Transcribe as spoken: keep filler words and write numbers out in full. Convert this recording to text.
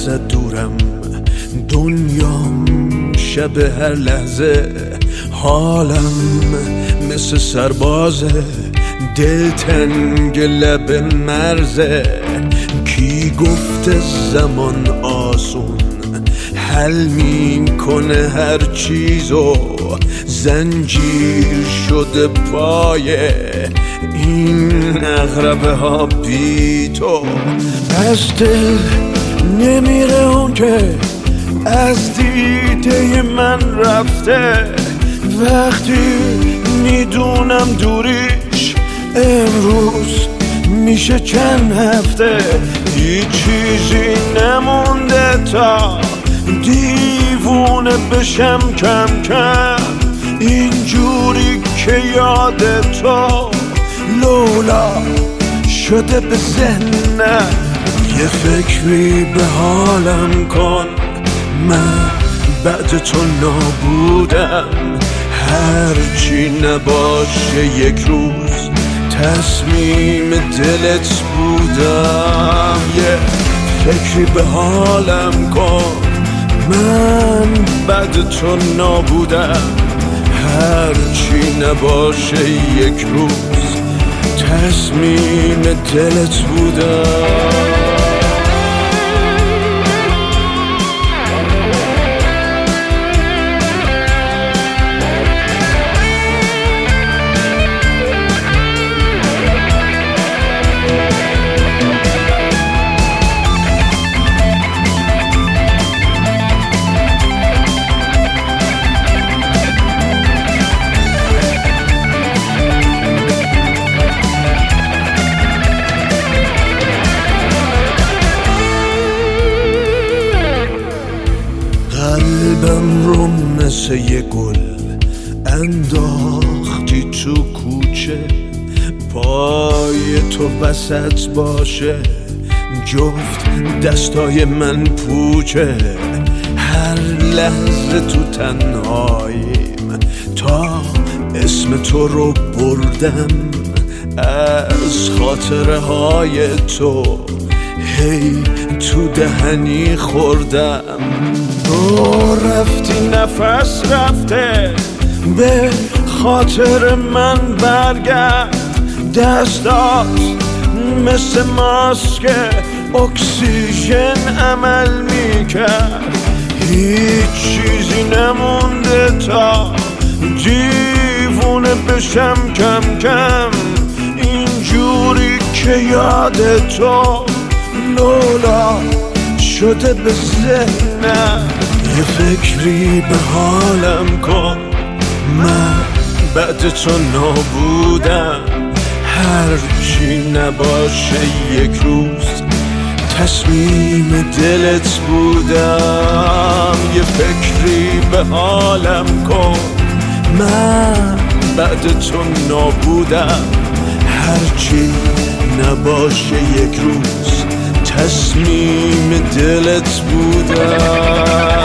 ازت دورم، دنیام شب هر لحظه، حالم مثل سربازه، دلتنگ لب مرزه. کی گفته زمان آسون حل میکنه هر چیزو، زنجیر شده پایه این اغربه ها بی تو. از دل نمیره اون که از دیده من رفته، وقتی میدونم دوریش امروز میشه چند هفته. هیچ چیزی نمونده تا دیوونه بشم کم کم، اینجوری که یاد تو لولا شده به ذهنم. یه فکری به حالم کن، من بعد تو نابودم، هرچی نباشه یک روز تصمیم دلت بودم. یه فکری به حالم کن، من بعد تو نابودم، هرچی نباشه یک روز تصمیم دلت بودم. قلبم رو مثل یه گل انداختی تو کوچه، پای تو وسط باشه جفت دستای من پوچه. هر لحظه تو تنهاییم تا اسم تو رو بردم، از خاطره های تو هی تو دهنی خوردم. تو رفتی نفس رفته، به خاطر من برگرد، دستات مثل ماسک اکسیژن عمل میکرد. هیچ چیزی نمونده تا دیوونه بشم کم کم، اینجوری که یاد تو لولا شده به ذهنم. یه فکری به حالم کن، من بعد تو نابودم، هرچی نباشه یک روز تصمیم دلت بودم. یه فکری به حالم کن، من بعد تو نابودم، هرچی نباشه یک روز تصمیم دلت بودم.